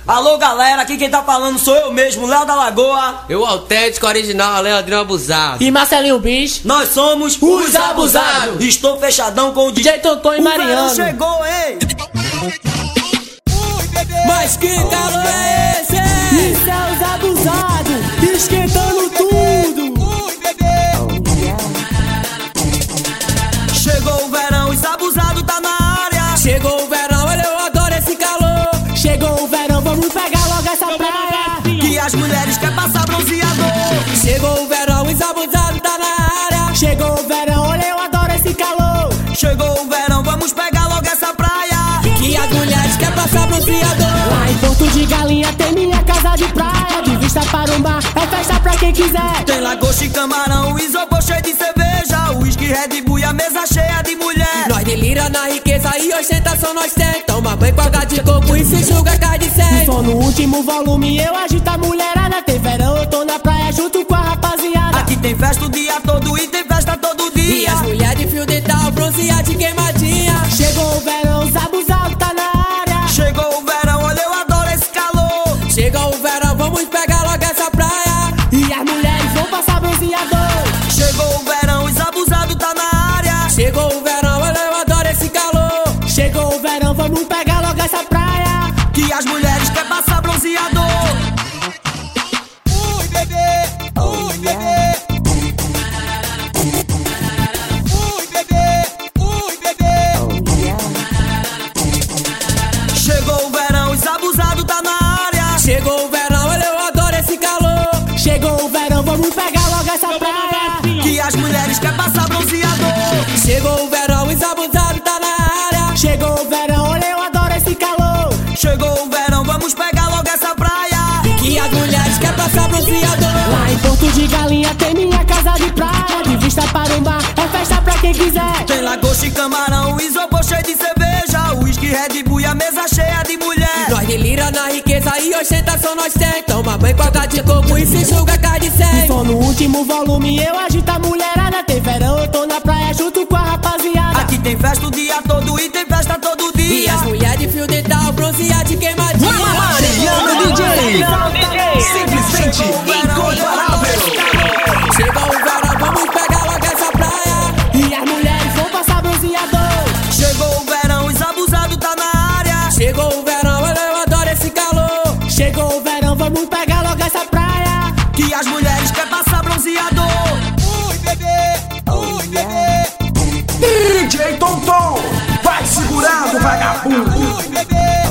Alô galera, aqui quem tá falando sou eu mesmo, Léo da Lagoa. Eu, autêntico, original, Leandrinho Abusado. E Marcelinho Bis. Nós somos os Abusados. Estou fechadão com o DJ Tonton e Mariano. O verão chegou, hein? Mas que calor é esse? Isso é os Abusados, esquentando tudo. Chegou o verão, os Abusados tá na área. Chegou o verão, olha, eu adoro esse calor. Chegou o verão, vamos pegar logo essa praia. Que as mulheres querem passar bronzeador. Chegou o verão, os Abusados tá na área. Chegou o verão, olha, eu adoro esse calor. Chegou o verão, vamos pegar logo essa praia. Que as mulheres querem passar bronzeador. Lá em Porto de Galinha tem minha casa de praia. De vista para o mar, é festa pra quem quiser. Tem lagosta e camarão, isopor cheio de cerveja, uísque, Red Bull e a mesa cheia de mulher. Nós delira na riqueza e ostentação nós tem. Toma banho com água de coco e se julga cai de 100. Só no último volume eu agito a mulherada. Tem verão, eu tô na praia junto com a rapaziada. Aqui tem festa o dia todo e tem festa todo E dia. as mulheres de fio dental, bronzeada de queimadinha. Chegou o verão, os Abusados tá na área. Chegou o verão, olha eu adoro esse calor. Chegou o verão, vamos pegar logo essa praia. E as mulheres vão passar bronzeador. Chegou o verão, os Abusados tá na área. Chegou o verão, olha eu adoro esse calor. Chegou o verão, vamos pegar logo essa praia. Que as mulheres querem passar bronzeador. Ui, bebê, ui, bebê. Ui, bebê, ui, bebê. Chegou o verão, os Abusados tá na área. Chegou o verão, olha eu adoro esse calor. Chegou o verão, vamos pegar logo essa praia. Que as mulheres querem passar bronzeador. Chegou o verão, os Abusados tá na área. Chegou o verão, olha eu adoro esse calor. Chegou o verão, vamos pegar logo essa praia. Que as mulheres querem passar bronzeador. Lá em Porto de Galinha tem minha casa de praia. De vista para o mar, é festa pra quem quiser. Tem lagosta e camarão, isopor cheio de cerveja, uísque, Red Bull e a mesa cheia de mulher. Nós delira na riqueza e ostentação nós tem. Toma banho com água de coco e se julga cai de 100. Só no último volume eu agito a mulherada. Tem verão, eu tô na praia junto com a rapaziada. Aqui tem festa o dia todo e tem festa todo E dia. as mulheres de fio dental, bronzeada de queimadinha. Mariano DJ, simplesmente incomparável. Chegou o verão, vamos pegar logo essa praia. E as mulheres vão passar bronzeador. Chegou o verão, os Abusados tá na área. Chegou o verão, olha eu adoro esse calor. Chegou o verão, vamos pegar logo essa praia. Que as mulheres querem passar bronzeador. Ui, bebê, ui, bebê. DJ Tonton, vai segurando, vagabundo. Ui, bebê.